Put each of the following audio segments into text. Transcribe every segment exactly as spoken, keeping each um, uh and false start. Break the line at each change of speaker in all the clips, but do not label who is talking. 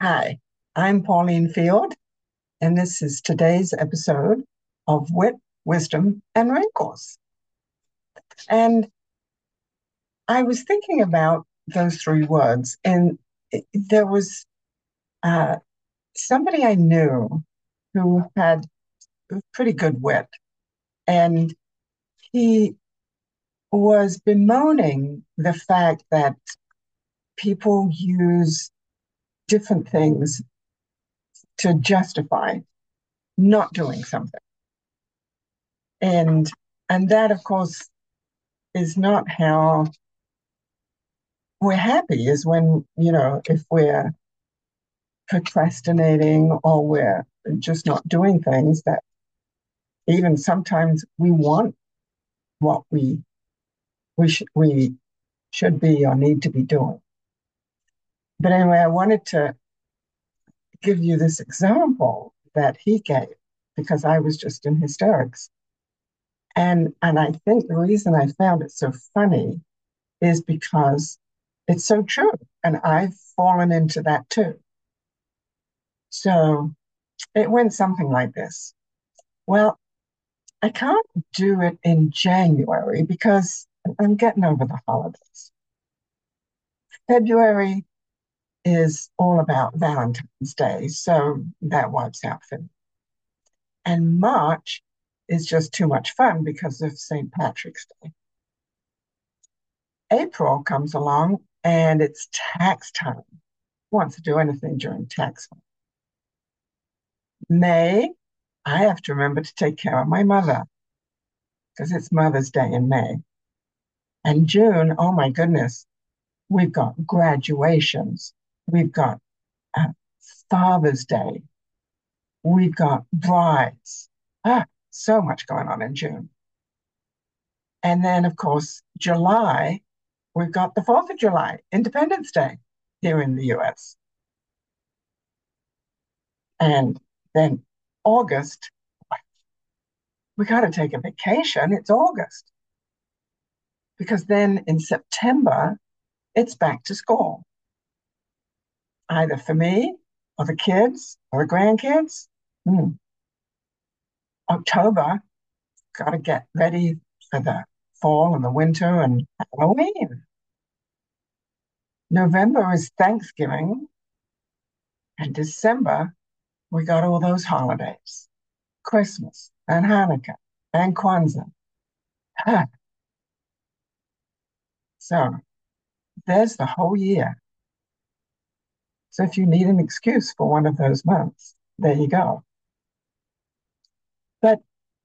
Hi, I'm Pauline Field, and this is today's episode of Wit, Wisdom, and Wrinkles. And I was thinking about those three words, and there was uh, somebody I knew who had pretty good wit, and he was bemoaning the fact that people use different things to justify not doing something. And and that, of course, is not how we're happy, is when, you know, if we're procrastinating or we're just not doing things that even sometimes we want what we we should we should be or need to be doing. But anyway, I wanted to give you this example that he gave because I was just in hysterics. And and I think the reason I found it so funny is because it's so true. And I've fallen into that too. So it went something like this. Well, I can't do it in January because I'm getting over the holidays. February is all about Valentine's Day, so that wipes out February. And March is just too much fun because of Saint Patrick's Day. April comes along and it's tax time. Who wants to do anything during tax time? May, I have to remember to take care of my mother because it's Mother's Day in May. And June, oh my goodness, we've got graduations, we've got uh, Father's Day, we've got brides. Ah, so much going on in June. And then, of course, July, we've got the fourth of July, Independence Day here in the U S. And then August, we got to take a vacation. It's August. Because then in September, it's back to school, either for me or the kids or the grandkids. Hmm. October, got to get ready for the fall and the winter and Halloween. November is Thanksgiving, and December, we got all those holidays, Christmas and Hanukkah and Kwanzaa. Ah, so there's the whole year. So if you need an excuse for one of those months, there you go. But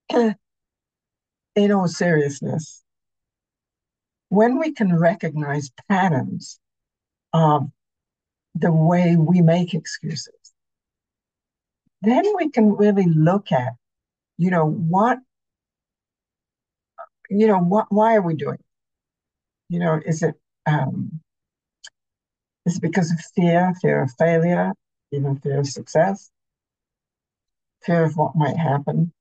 in all seriousness, when we can recognize patterns of the way we make excuses, then we can really look at, you know, what, you know, what, why are we doing it? You know, is it, um, is it because of fear, fear of failure, even fear of success, fear of what might happen?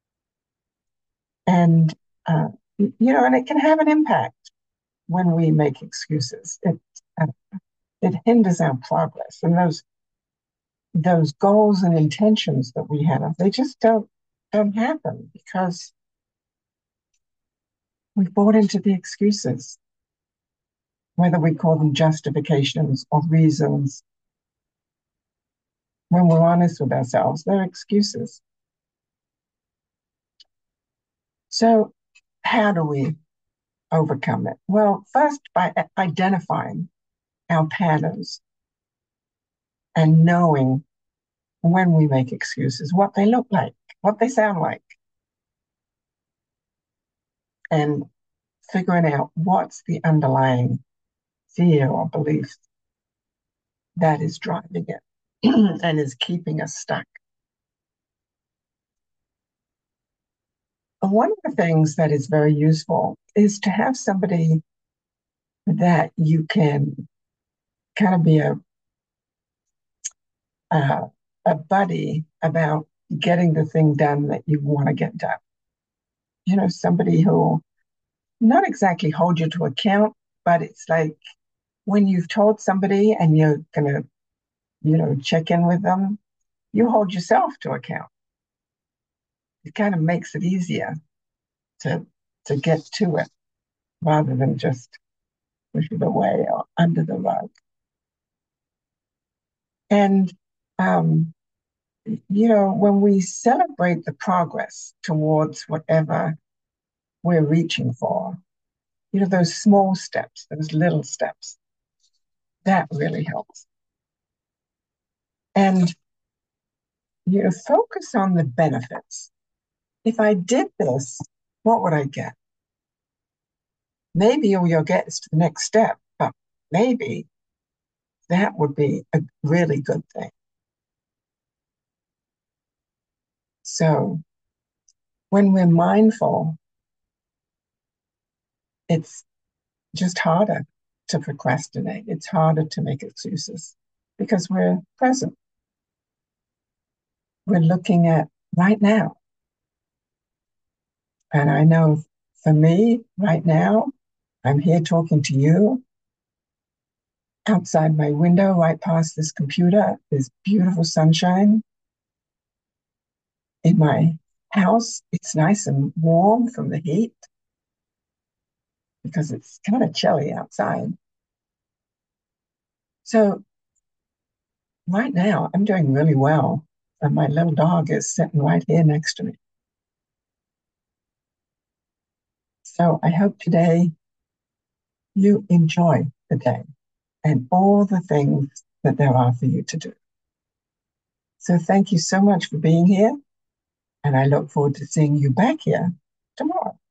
And, uh, you know, and it can have an impact when we make excuses. It, uh, it hinders our progress. And those those goals and intentions that we have, they just don't don't happen because we bought into the excuses, whether we call them justifications or reasons. When we're honest with ourselves, they're excuses. So how do we overcome it? Well, first by identifying our patterns and knowing when we make excuses, what they look like, what they sound like, and figuring out what's the underlying fear or belief that is driving it and is keeping us stuck. And one of the things that is very useful is to have somebody that you can kind of be a uh, a buddy about getting the thing done that you want to get done. You know, somebody who not exactly hold you to account, but it's like when you've told somebody and you're going to you know, check in with them. You hold yourself to account. It kind of makes it easier to to get to it rather than just push it away or under the rug. And um, you know, when we celebrate the progress towards whatever we're reaching for, you know, those small steps, those little steps, that really helps. And you know, focus on the benefits. If I did this, what would I get? Maybe all you'll get is to the next step, but maybe that would be a really good thing. So when we're mindful, it's just harder to procrastinate. It's harder to make excuses because we're present. We're looking at right now. And I know for me, right now, I'm here talking to you. Outside my window, right past this computer, is beautiful sunshine. In my house, it's nice and warm from the heat because it's kind of chilly outside. So right now, I'm doing really well. And my little dog is sitting right here next to me. So I hope today you enjoy the day and all the things that there are for you to do. So thank you so much for being here. And I look forward to seeing you back here tomorrow.